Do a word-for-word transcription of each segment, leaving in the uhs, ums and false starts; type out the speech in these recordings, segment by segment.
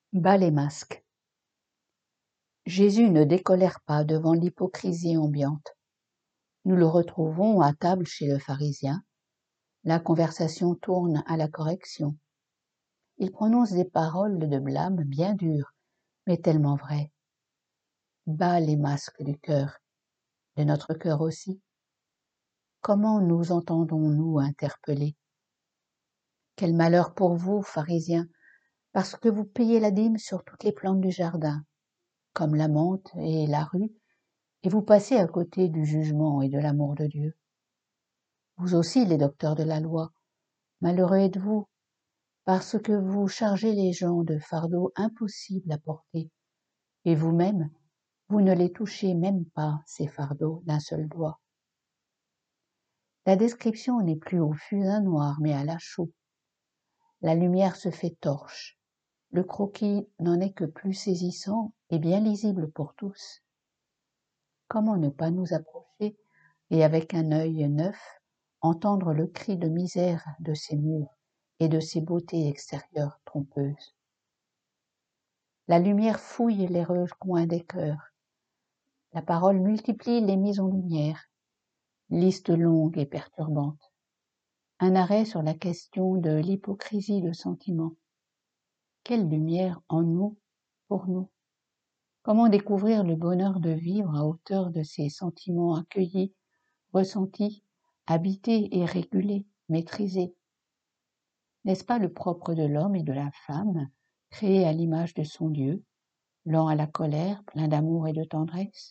Bas les masques. Jésus ne décolère pas devant l'hypocrisie ambiante. Nous le retrouvons à table chez le pharisien. La conversation tourne à la correction. Il prononce des paroles de blâme bien dures, mais tellement vraies. Bas les masques du cœur, de notre cœur aussi. Comment nous entendons-nous interpeller? Quel malheur pour vous, pharisiens, parce que vous payez la dîme sur toutes les plantes du jardin, comme la menthe et la rue, et vous passez à côté du jugement et de l'amour de Dieu. Vous aussi, les docteurs de la loi, malheureux êtes-vous, parce que vous chargez les gens de fardeaux impossibles à porter, et vous-même, vous ne les touchez même pas, ces fardeaux, d'un seul doigt. La description n'est plus au fusain noir, mais à la chaux. La lumière se fait torche. Le croquis n'en est que plus saisissant et bien lisible pour tous. Comment ne pas nous approcher et avec un œil neuf, entendre le cri de misère de ces murs et de ces beautés extérieures trompeuses. La lumière fouille les recoins des cœurs. La parole multiplie les mises en lumière. Liste longue et perturbante. Un arrêt sur la question de l'hypocrisie de sentiment. Quelle lumière en nous, pour nous? Comment découvrir le bonheur de vivre à hauteur de ces sentiments accueillis, ressentis, habités et régulés, maîtrisés? N'est-ce pas le propre de l'homme et de la femme, créés à l'image de son Dieu, lent à la colère, plein d'amour et de tendresse?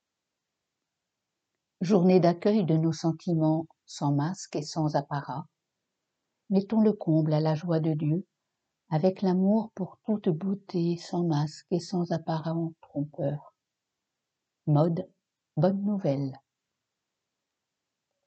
Journée d'accueil de nos sentiments sans masque et sans apparat, mettons le comble à la joie de Dieu, avec l'amour pour toute beauté sans masque et sans apparent trompeur. Mode, bonne nouvelle.